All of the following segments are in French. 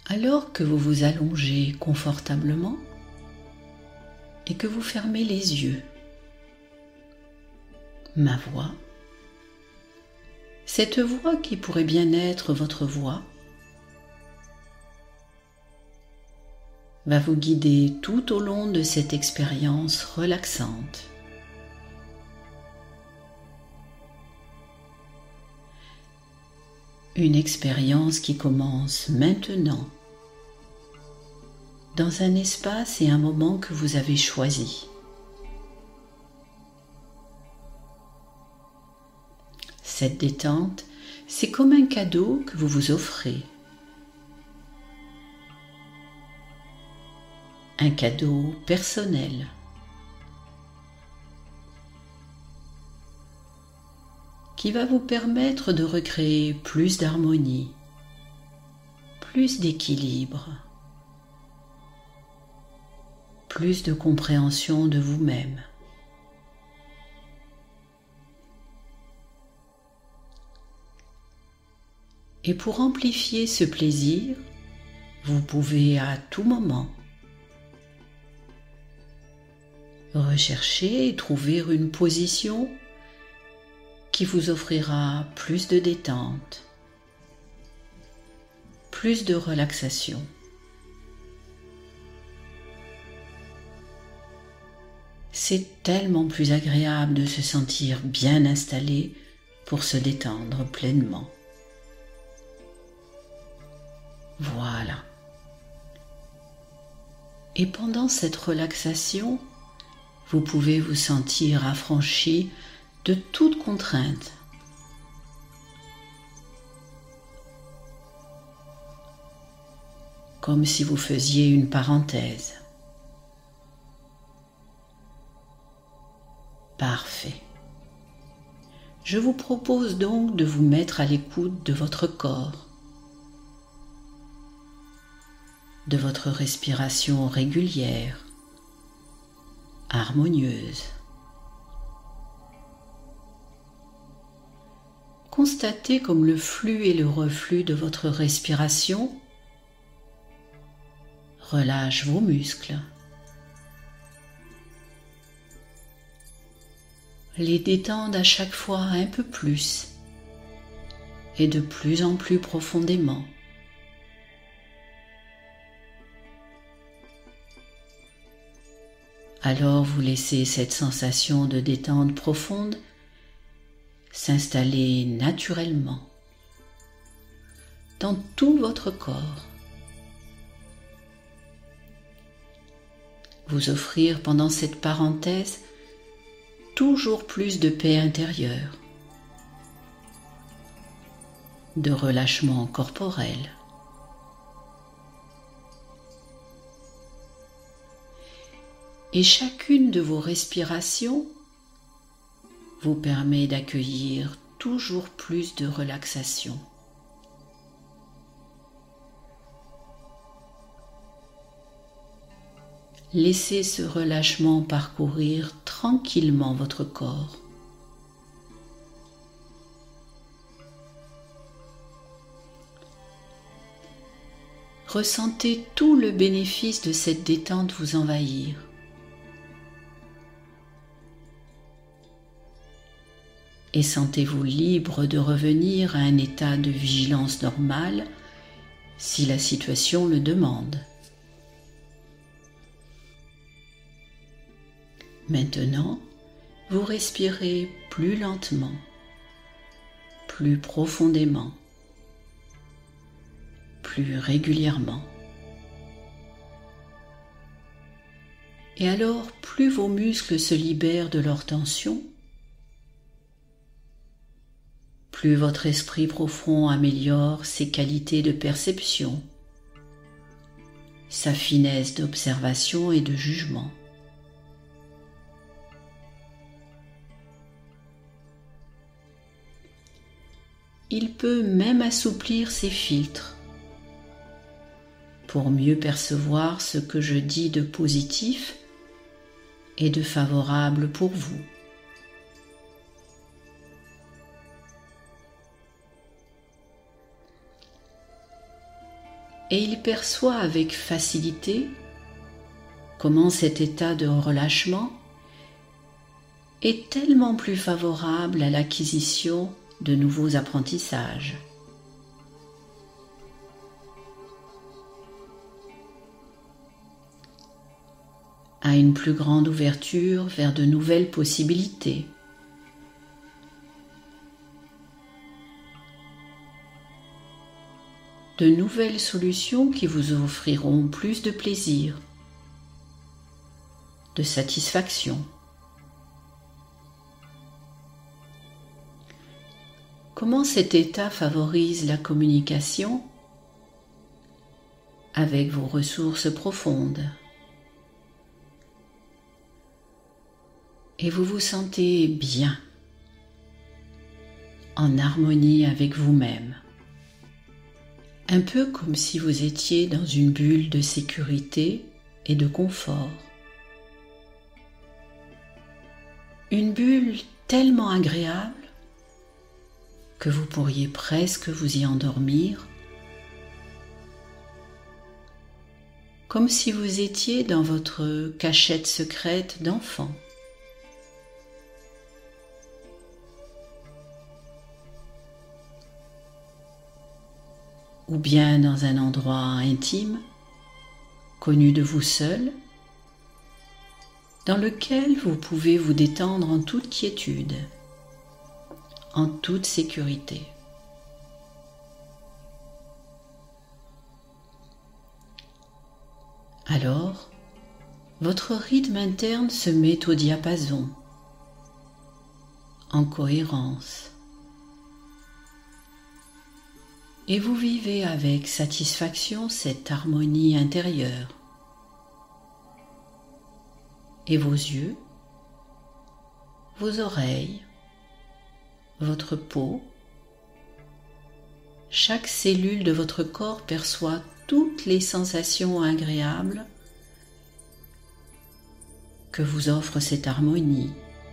Alors que vous vous allongez confortablement et que vous fermez les yeux, ma voix, cette voix qui pourrait bien être votre voix, va vous guider tout au long de cette expérience relaxante. Une expérience qui commence maintenant, dans un espace et un moment que vous avez choisi. Cette détente, c'est comme un cadeau que vous vous offrez. Un cadeau personnel. Qui va vous permettre de recréer plus d'harmonie, plus d'équilibre, plus de compréhension de vous-même. Et pour amplifier ce plaisir, vous pouvez à tout moment rechercher et trouver une position qui vous offrira plus de détente, plus de relaxation. C'est tellement plus agréable de se sentir bien installé pour se détendre pleinement. Voilà. Et pendant cette relaxation, vous pouvez vous sentir affranchi de toute contrainte. Comme si vous faisiez une parenthèse. Parfait. Je vous propose donc de vous mettre à l'écoute de votre corps, de votre respiration régulière, harmonieuse. Constatez comme le flux et le reflux de votre respiration relâche vos muscles, les détendent à chaque fois un peu plus et de plus en plus profondément. Alors vous laissez cette sensation de détente profonde s'installer naturellement dans tout votre corps. Vous offrir pendant cette parenthèse toujours plus de paix intérieure, de relâchement corporel. Et chacune de vos respirations vous permet d'accueillir toujours plus de relaxation. Laissez ce relâchement parcourir tranquillement votre corps. Ressentez tout le bénéfice de cette détente vous envahir. Et sentez-vous libre de revenir à un état de vigilance normale si la situation le demande. Maintenant, vous respirez plus lentement, plus profondément, plus régulièrement. Et alors, plus vos muscles se libèrent de leur tension, plus votre esprit profond améliore ses qualités de perception, sa finesse d'observation et de jugement. Il peut même assouplir ses filtres pour mieux percevoir ce que je dis de positif et de favorable pour vous. et il perçoit avec facilité comment cet état de relâchement est tellement plus favorable à l'acquisition de nouveaux apprentissages. À une plus grande ouverture vers de nouvelles possibilités. De nouvelles solutions qui vous offriront plus de plaisir, de satisfaction. Comment cet état favorise la communication avec vos ressources profondes? Et vous vous sentez bien, en harmonie avec vous-même. Un peu comme si vous étiez dans une bulle de sécurité et de confort. Une bulle tellement agréable que vous pourriez presque vous y endormir, comme si vous étiez dans votre cachette secrète d'enfant. Ou bien dans un endroit intime, connu de vous seul, dans lequel vous pouvez vous détendre en toute quiétude, en toute sécurité. Alors, votre rythme interne se met au diapason, en cohérence. Et vous vivez avec satisfaction cette harmonie intérieure. Et vos yeux, vos oreilles, votre peau, chaque cellule de votre corps perçoit toutes les sensations agréables que vous offre cette harmonie.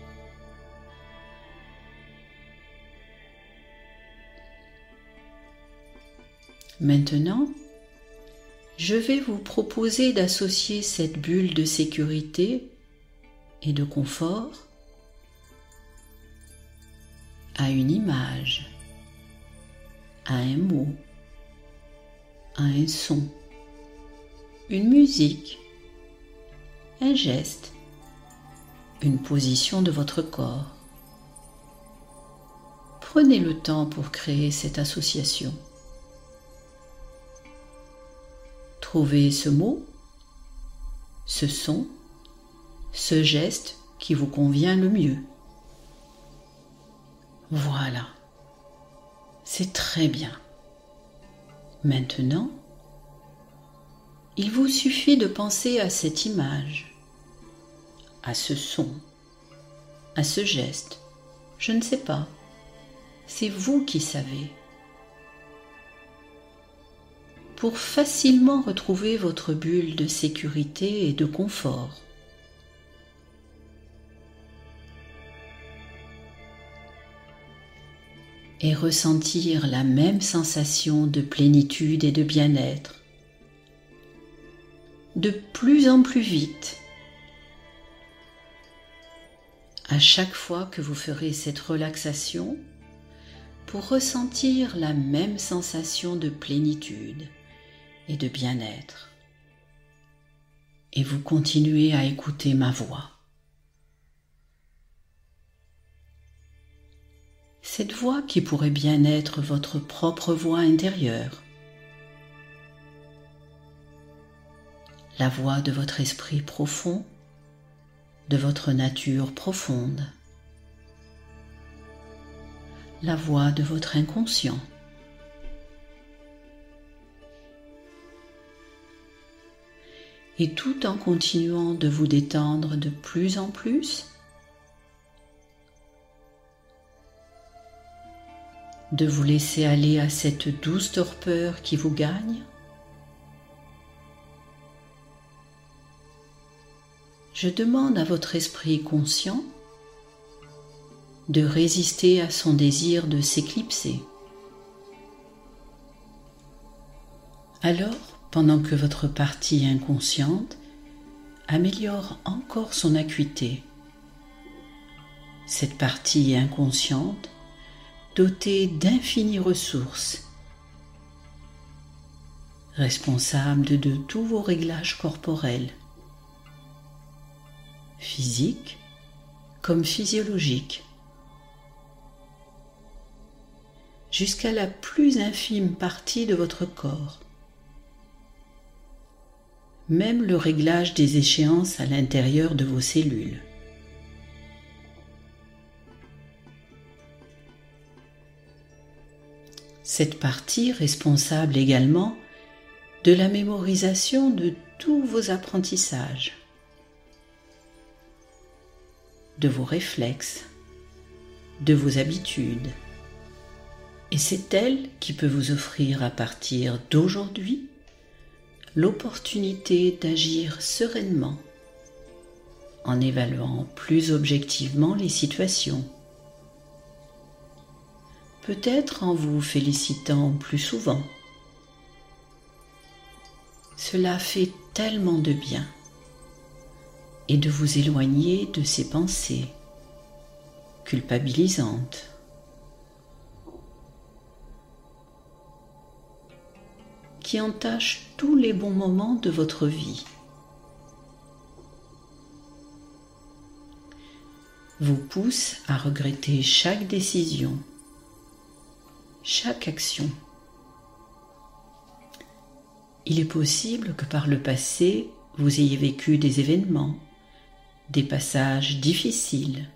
Maintenant, je vais vous proposer d'associer cette bulle de sécurité et de confort à une image, à un mot, à un son, une musique, un geste, une position de votre corps. Prenez le temps pour créer cette association. Trouvez ce mot, ce son, ce geste qui vous convient le mieux. Voilà, c'est très bien. Maintenant, il vous suffit de penser à cette image, à ce son, à ce geste. Je ne sais pas, c'est vous qui savez. Pour facilement retrouver votre bulle de sécurité et de confort. Et ressentir la même sensation de plénitude et de bien-être, de plus en plus vite, à chaque fois que vous ferez cette relaxation, pour ressentir la même sensation de plénitude et de bien-être. Et vous continuez à écouter ma voix. Cette voix qui pourrait bien être votre propre voix intérieure. La voix de votre esprit profond, de votre nature profonde. La voix de votre inconscient. Et tout en continuant de vous détendre de plus en plus, de vous laisser aller à cette douce torpeur qui vous gagne, je demande à votre esprit conscient de résister à son désir de s'éclipser. Alors, pendant que votre partie inconsciente améliore encore son acuité, cette partie inconsciente dotée d'infinies ressources, responsable de tous vos réglages corporels, physiques comme physiologiques, jusqu'à la plus infime partie de votre corps. Même le réglage des échéances à l'intérieur de vos cellules. Cette partie responsable également de la mémorisation de tous vos apprentissages, de vos réflexes, de vos habitudes. Et c'est elle qui peut vous offrir à partir d'aujourd'hui l'opportunité d'agir sereinement en évaluant plus objectivement les situations, peut-être en vous félicitant plus souvent. Cela fait tellement de bien et de vous éloigner de ces pensées culpabilisantes. Qui entachent tous les bons moments de votre vie. Vous poussent à regretter chaque décision, chaque action. Il est possible que par le passé, vous ayez vécu des événements, des passages difficiles,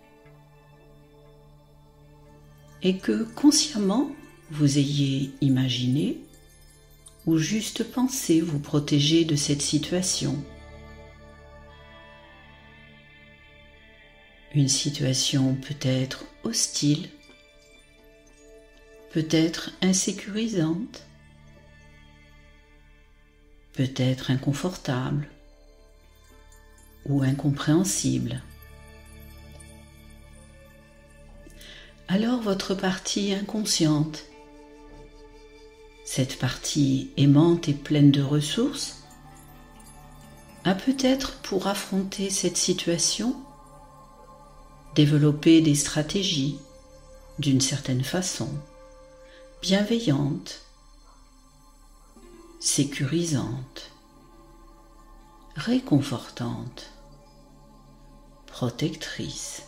et que consciemment, vous ayez imaginé ou juste pensé vous protéger de cette situation. Une situation peut-être hostile, peut-être insécurisante, peut-être inconfortable ou incompréhensible. Alors votre partie inconsciente, cette partie aimante et pleine de ressources, a peut-être pour affronter cette situation développé des stratégies d'une certaine façon, bienveillantes, sécurisantes, réconfortantes, protectrices.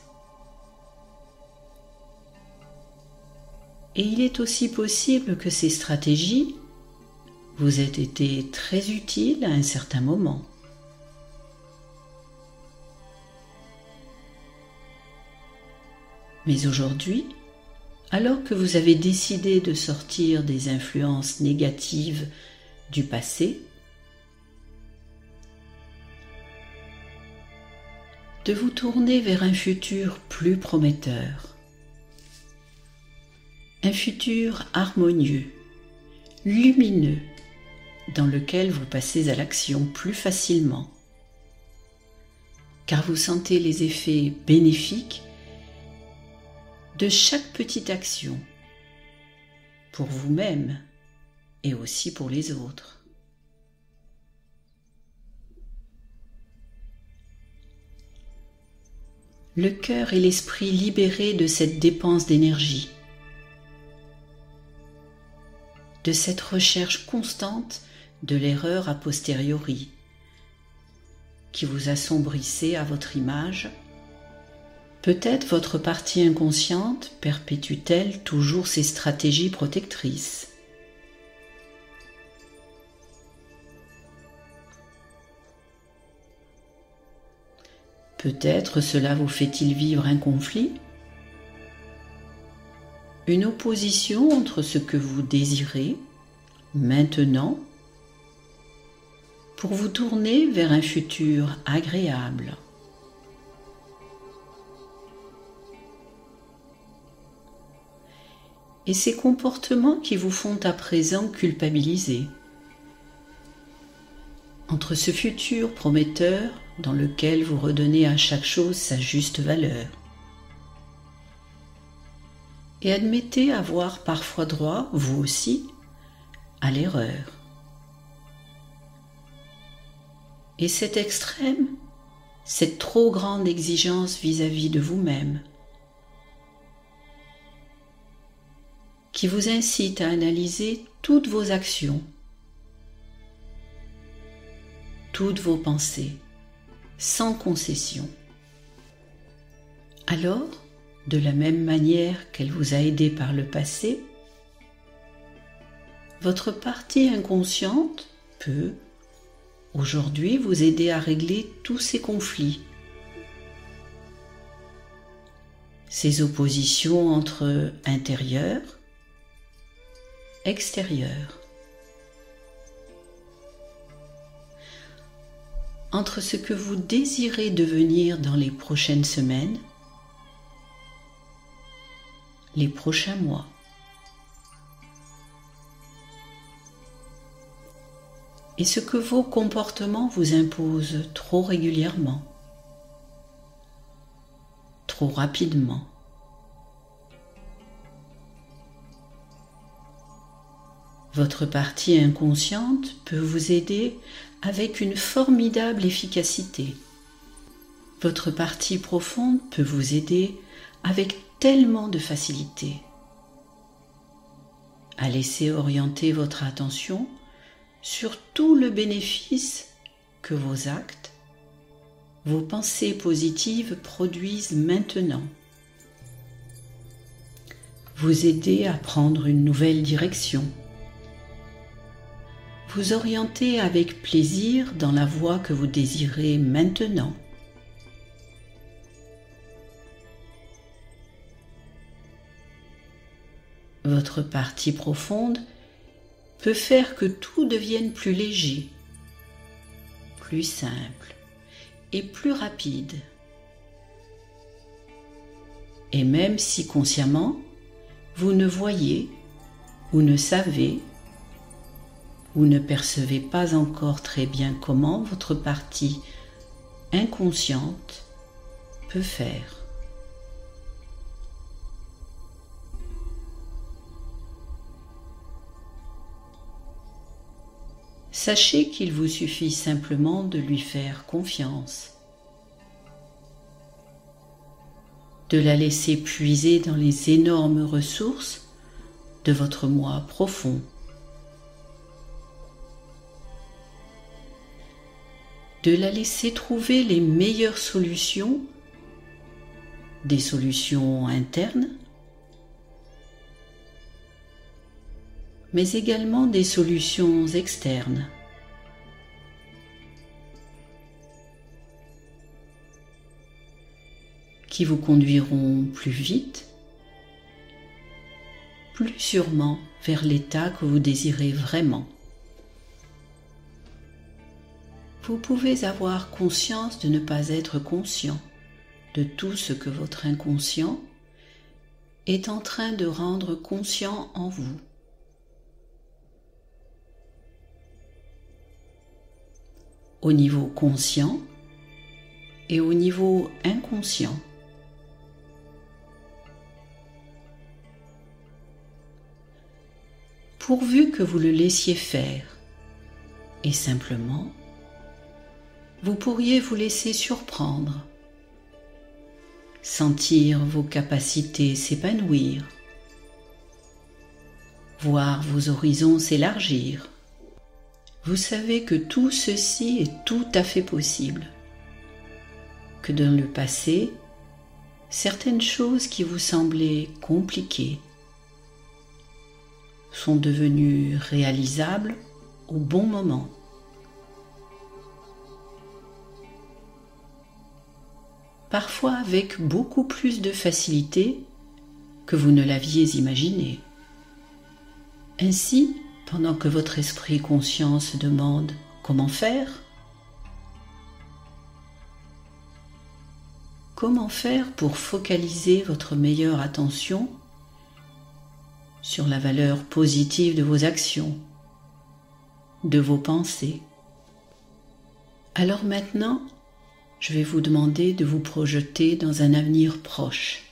Et il est aussi possible que ces stratégies vous aient été très utiles à un certain moment. Mais aujourd'hui, alors que vous avez décidé de sortir des influences négatives du passé, de vous tourner vers un futur plus prometteur, un futur harmonieux, lumineux, dans lequel vous passez à l'action plus facilement, car vous sentez les effets bénéfiques de chaque petite action, pour vous-même et aussi pour les autres. Le cœur et l'esprit libérés de cette dépense d'énergie, de cette recherche constante de l'erreur a posteriori, qui vous assombrissait à votre image. Peut-être votre partie inconsciente perpétue-t-elle toujours ses stratégies protectrices. Peut-être cela vous fait-il vivre un conflit, une opposition entre ce que vous désirez maintenant pour vous tourner vers un futur agréable. Et ces comportements qui vous font à présent culpabiliser. Entre ce futur prometteur dans lequel vous redonnez à chaque chose sa juste valeur. Et admettez avoir parfois droit, vous aussi, à l'erreur, Et cet extrême, cette trop grande exigence vis-à-vis de vous-même, qui vous incite à analyser toutes vos actions, toutes vos pensées, sans concession. Alors, de la même manière qu'elle vous a aidé par le passé, votre partie inconsciente peut, aujourd'hui, vous aider à régler tous ces conflits, ces oppositions entre intérieur, extérieur, entre ce que vous désirez devenir dans les prochaines semaines, les prochains mois, et ce que vos comportements vous imposent trop régulièrement, trop rapidement. Votre partie inconsciente peut vous aider avec une formidable efficacité. Votre partie profonde peut vous aider avec tellement de facilité à laisser orienter votre attention sur tout le bénéfice que vos actes, vos pensées positives produisent maintenant. Vous aider à prendre une nouvelle direction. Vous orienter avec plaisir dans la voie que vous désirez maintenant. Votre partie profonde peut faire que tout devienne plus léger, plus simple et plus rapide. Et même si consciemment, vous ne voyez ou ne savez ou ne percevez pas encore très bien comment votre partie inconsciente peut faire. Sachez qu'il vous suffit simplement de lui faire confiance, de la laisser puiser dans les énormes ressources de votre moi profond, de la laisser trouver les meilleures solutions, des solutions internes, mais également des solutions externes. Qui vous conduiront plus vite, plus sûrement vers l'état que vous désirez vraiment. Vous pouvez avoir conscience de ne pas être conscient de tout ce que votre inconscient est en train de rendre conscient en vous. Au niveau conscient et au niveau inconscient. Pourvu que vous le laissiez faire, et simplement, vous pourriez vous laisser surprendre, sentir vos capacités s'épanouir, voir vos horizons s'élargir. Vous savez que tout ceci est tout à fait possible, que dans le passé, certaines choses qui vous semblaient compliquées sont devenues réalisables au bon moment. Parfois avec beaucoup plus de facilité que vous ne l'aviez imaginé. Ainsi, pendant que votre esprit conscient se demande comment faire, comment faire pour focaliser votre meilleure attention sur la valeur positive de vos actions, de vos pensées. Alors maintenant, je vais vous demander de vous projeter dans un avenir proche.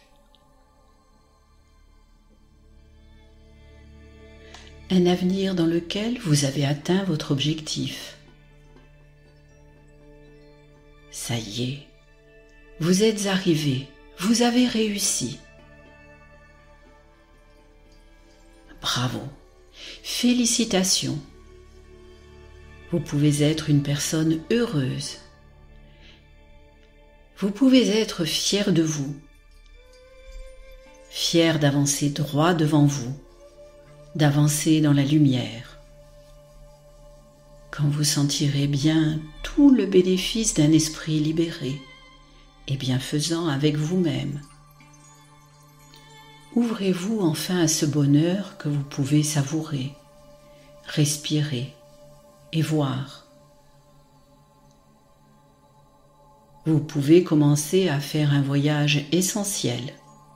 Un avenir dans lequel vous avez atteint votre objectif. Ça y est, vous êtes arrivé, vous avez réussi. Bravo, félicitations. Vous pouvez être une personne heureuse. Vous pouvez être fier de vous, fier d'avancer droit devant vous, d'avancer dans la lumière. Quand vous sentirez bien tout le bénéfice d'un esprit libéré et bienfaisant avec vous-même, ouvrez-vous enfin à ce bonheur que vous pouvez savourer, respirer et voir. Vous pouvez commencer à faire un voyage essentiel.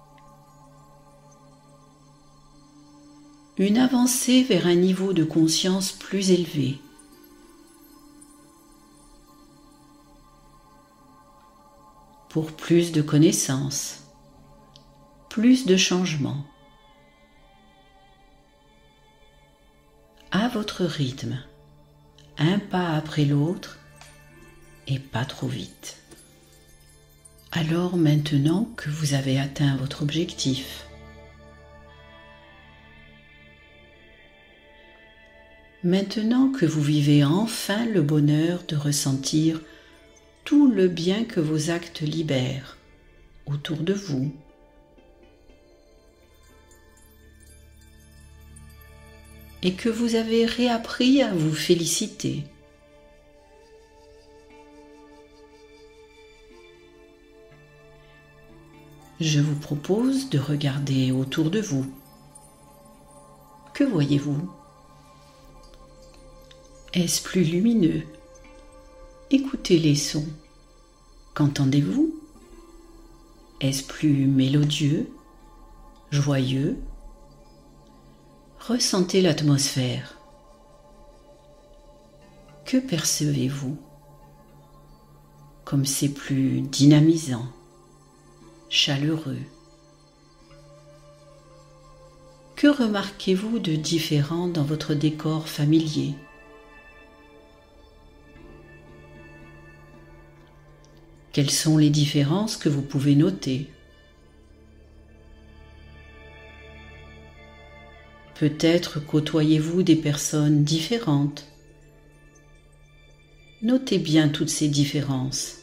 Une avancée vers un niveau de conscience plus élevé. Pour plus de connaissances, plus de changements. À votre rythme, un pas après l'autre et pas trop vite. Alors maintenant que vous avez atteint votre objectif, maintenant que vous vivez enfin le bonheur de ressentir tout le bien que vos actes libèrent autour de vous, et que vous avez réappris à vous féliciter, je vous propose de regarder autour de vous. Que voyez-vous? Est-ce plus lumineux? Écoutez les sons. Qu'entendez-vous? Est-ce plus mélodieux, joyeux? Ressentez l'atmosphère. Que percevez-vous? Comme c'est plus dynamisant, chaleureux. Que remarquez-vous de différent dans votre décor familier? Quelles sont les différences que vous pouvez noter? Peut-être côtoyez-vous des personnes différentes. Notez bien toutes ces différences.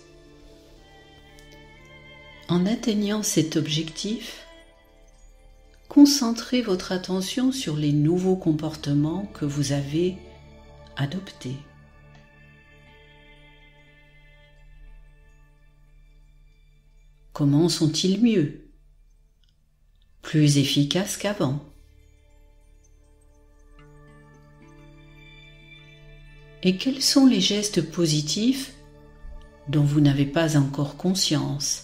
En atteignant cet objectif, concentrez votre attention sur les nouveaux comportements que vous avez adoptés. Comment sont-ils mieux? Plus efficaces qu'avant? Et quels sont les gestes positifs dont vous n'avez pas encore conscience,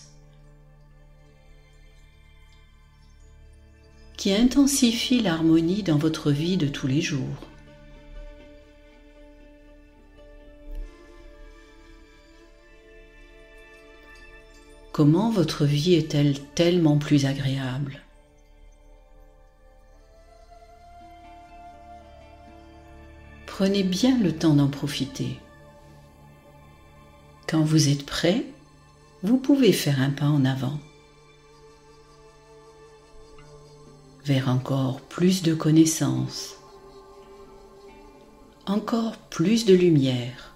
qui intensifient l'harmonie dans votre vie de tous les jours? Comment votre vie est-elle tellement plus agréable? Prenez bien le temps d'en profiter. Quand vous êtes prêt, vous pouvez faire un pas en avant, vers encore plus de connaissances, encore plus de lumière.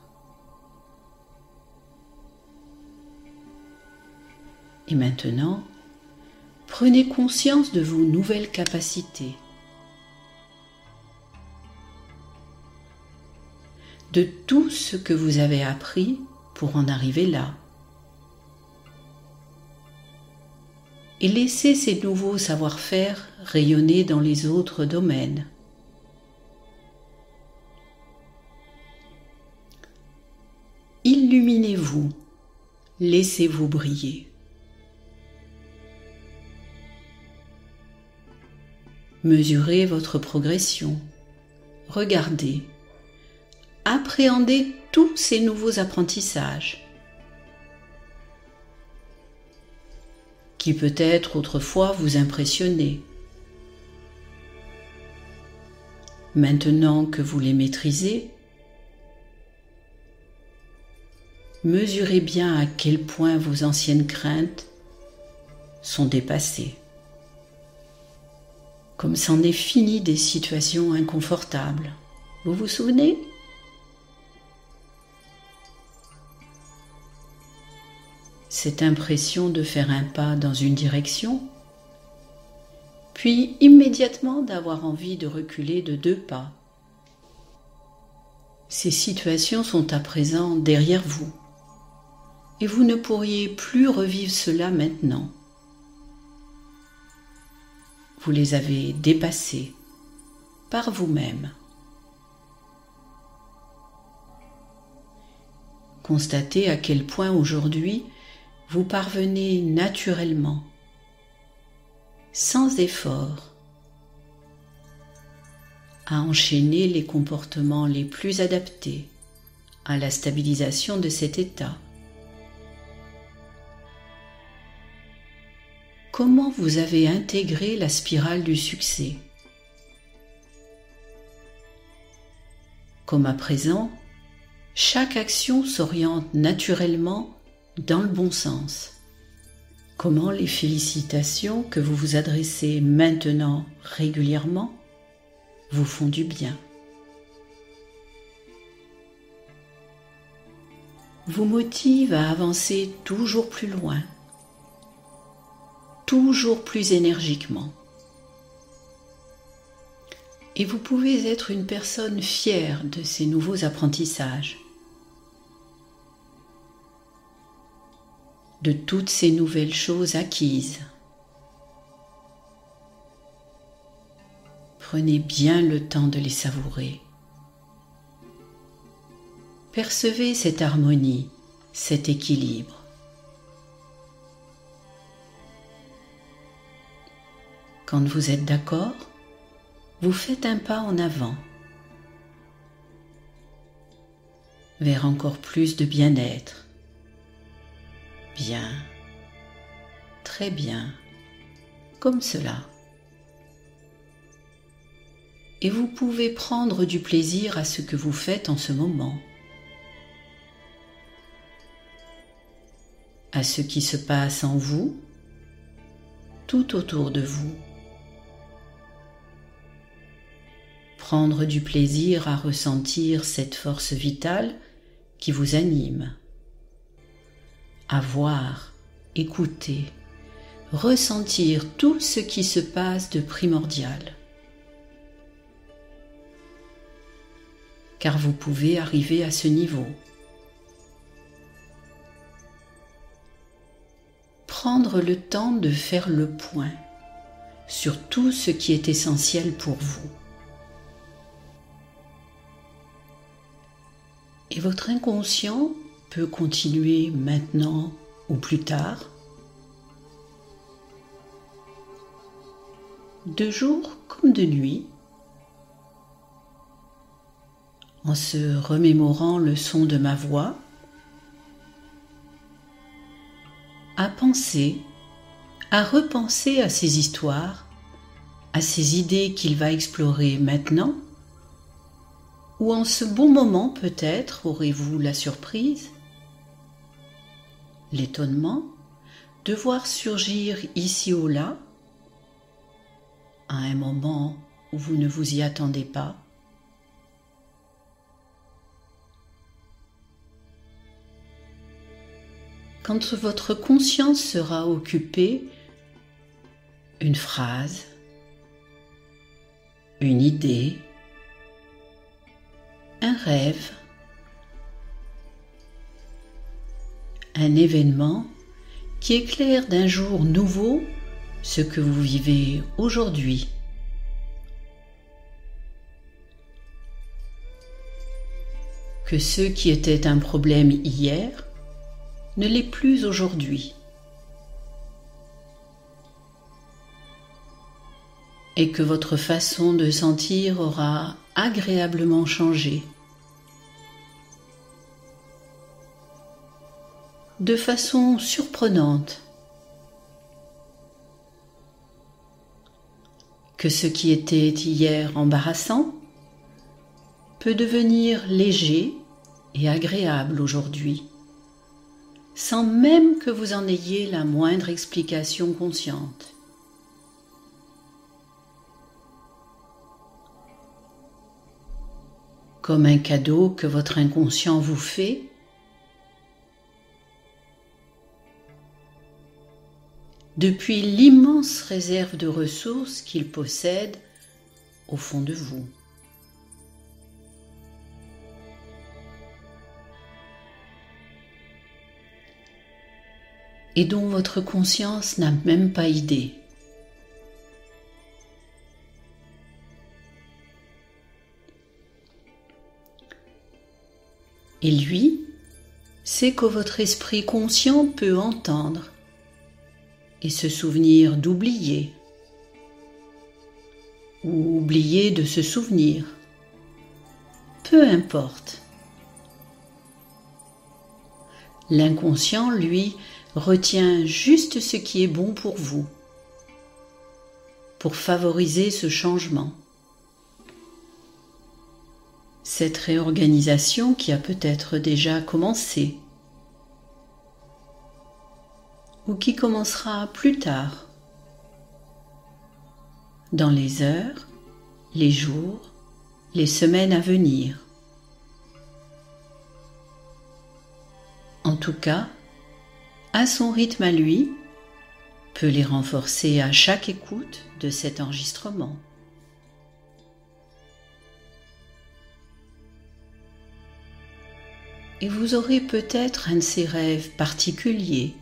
Et maintenant, prenez conscience de vos nouvelles capacités, de tout ce que vous avez appris pour en arriver là. Et laissez ces nouveaux savoir-faire rayonner dans les autres domaines. Illuminez-vous, laissez-vous briller. Mesurez votre progression, regardez, appréhendez tous ces nouveaux apprentissages qui peut-être autrefois vous impressionnaient. Maintenant que vous les maîtrisez, mesurez bien à quel point vos anciennes craintes sont dépassées. Comme c'en est fini des situations inconfortables. Vous vous souvenez ? Cette impression de faire un pas dans une direction, puis immédiatement d'avoir envie de reculer de 2 pas. Ces situations sont à présent derrière vous, et vous ne pourriez plus revivre cela maintenant. Vous les avez dépassées par vous-même. Constatez à quel point aujourd'hui vous parvenez naturellement, sans effort, à enchaîner les comportements les plus adaptés à la stabilisation de cet état. Comment vous avez intégré la spirale du succès? Comme à présent, chaque action s'oriente naturellement dans le bon sens. Comment les félicitations que vous vous adressez maintenant régulièrement vous font du bien. Vous motivent à avancer toujours plus loin, toujours plus énergiquement. Et vous pouvez être une personne fière de ces nouveaux apprentissages, de toutes ces nouvelles choses acquises. Prenez bien le temps de les savourer. Percevez cette harmonie, cet équilibre. Quand vous êtes d'accord, vous faites un pas en avant vers encore plus de bien-être. Bien, très bien, comme cela. Et vous pouvez prendre du plaisir à ce que vous faites en ce moment, à ce qui se passe en vous, tout autour de vous. Prendre du plaisir à ressentir cette force vitale qui vous anime. À voir, écouter, ressentir tout ce qui se passe de primordial. Car vous pouvez arriver à ce niveau. Prendre le temps de faire le point sur tout ce qui est essentiel pour vous. Et votre inconscient peut continuer maintenant ou plus tard, de jour comme de nuit, en se remémorant le son de ma voix, à penser, à repenser à ces histoires, à ces idées qu'il va explorer maintenant, ou en ce bon moment peut-être aurez-vous la surprise, l'étonnement de voir surgir ici ou là, à un moment où vous ne vous y attendez pas, quand votre conscience sera occupée, une phrase, une idée, un rêve, un événement qui éclaire d'un jour nouveau ce que vous vivez aujourd'hui. Que ce qui était un problème hier ne l'est plus aujourd'hui. Et que votre façon de sentir aura agréablement changé. De façon surprenante. Que ce qui était hier embarrassant peut devenir léger et agréable aujourd'hui. sans même que vous en ayez la moindre explication consciente. Comme un cadeau que votre inconscient vous fait, depuis l'immense réserve de ressources qu'il possède au fond de vous. Et dont votre conscience n'a même pas idée. Et lui, c'est que votre esprit conscient peut entendre et se souvenir d'oublier, ou oublier de se souvenir, peu importe. L'inconscient, lui, retient juste ce qui est bon pour vous, pour favoriser ce changement. Cette réorganisation qui a peut-être déjà commencé, ou qui commencera plus tard, dans les heures, les jours, les semaines à venir. En tout cas, à son rythme à lui, peut les renforcer à chaque écoute de cet enregistrement. Et vous aurez peut-être un de ces rêves particuliers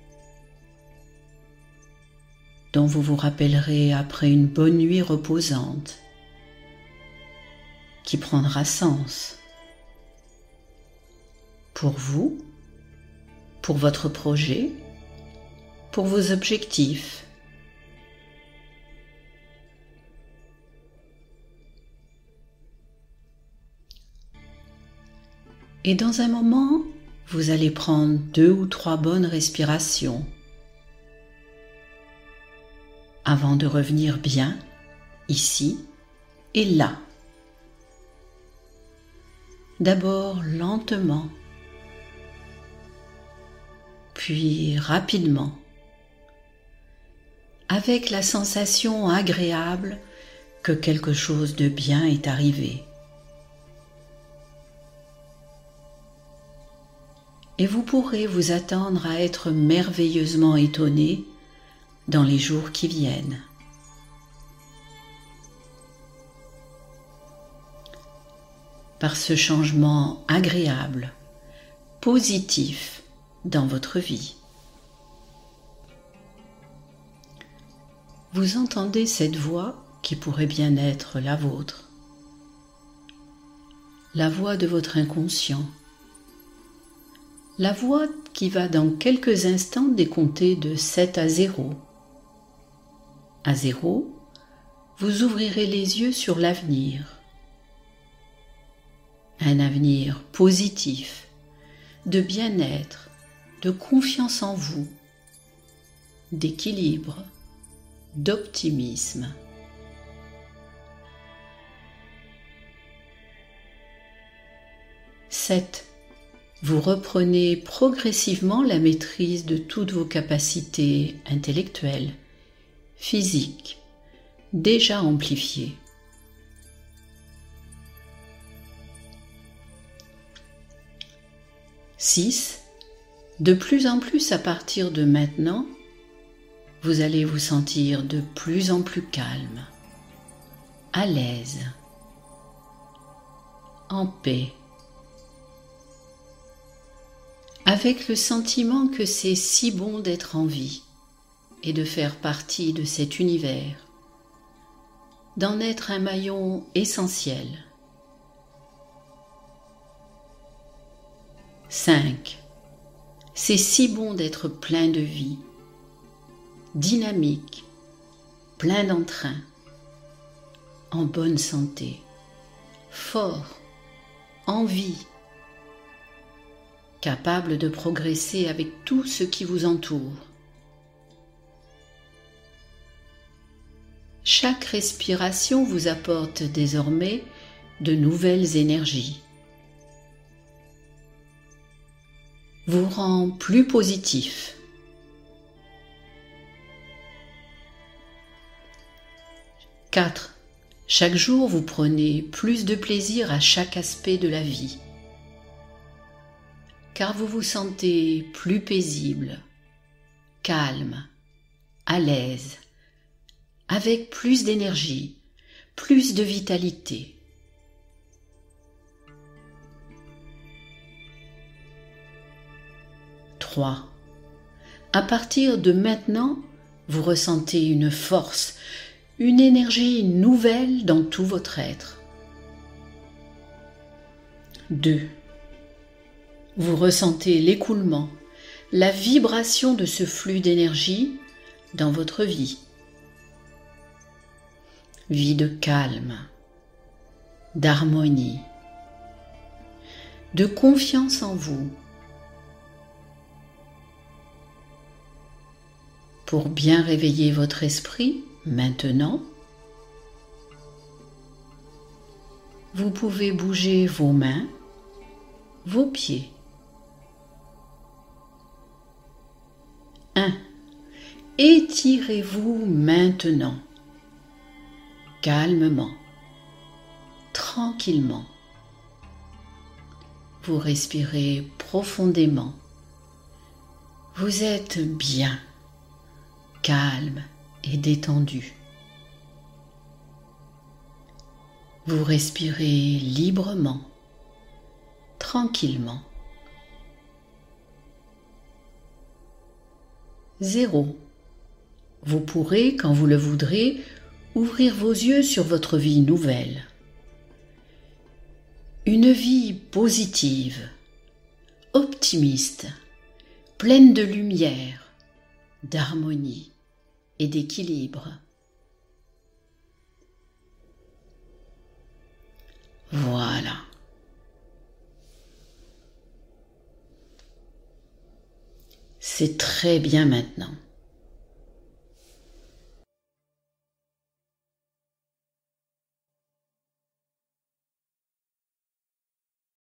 dont vous vous rappellerez après une bonne nuit reposante, qui prendra sens pour vous, pour votre projet, pour vos objectifs. Et dans un moment, vous allez prendre 2 ou 3 bonnes respirations avant de revenir bien ici et là. D'abord lentement, puis rapidement, avec la sensation agréable que quelque chose de bien est arrivé. Et vous pourrez vous attendre à être merveilleusement étonné dans les jours qui viennent. Par ce changement agréable, positif dans votre vie. Vous entendez cette voix qui pourrait bien être la vôtre, la voix de votre inconscient, la voix qui va dans quelques instants décompter de 7 à 0. À 0, vous ouvrirez les yeux sur l'avenir. Un avenir positif, de bien-être, de confiance en vous, d'équilibre, d'optimisme. 7. Vous reprenez progressivement la maîtrise de toutes vos capacités intellectuelles, physiques, déjà amplifiées. 6. De plus en plus à partir de maintenant, vous allez vous sentir de plus en plus calme, à l'aise, en paix, avec le sentiment que c'est si bon d'être en vie et de faire partie de cet univers, d'en être un maillon essentiel. 5. C'est si bon d'être plein de vie, dynamique, plein d'entrain, en bonne santé, fort, en vie, capable de progresser avec tout ce qui vous entoure. Chaque respiration vous apporte désormais de nouvelles énergies. vous rend plus positif. « 4. Chaque jour, vous prenez plus de plaisir à chaque aspect de la vie, car vous vous sentez plus paisible, calme, à l'aise, avec plus d'énergie, plus de vitalité. » 3. À partir de maintenant, vous ressentez une force, une énergie nouvelle dans tout votre être. 2. Vous ressentez l'écoulement, la vibration de ce flux d'énergie dans votre vie. Vie de calme, d'harmonie, de confiance en vous. Pour bien réveiller votre esprit, maintenant, vous pouvez bouger vos mains, vos pieds. 1. Étirez-vous maintenant, calmement, tranquillement. Vous respirez profondément. Vous êtes bien, calme et détendu. Vous respirez librement, tranquillement. 0. Vous pourrez, quand vous le voudrez, ouvrir vos yeux sur votre vie nouvelle. Une vie positive, optimiste, pleine de lumière, d'harmonie et d'équilibre. Voilà. C'est très bien maintenant.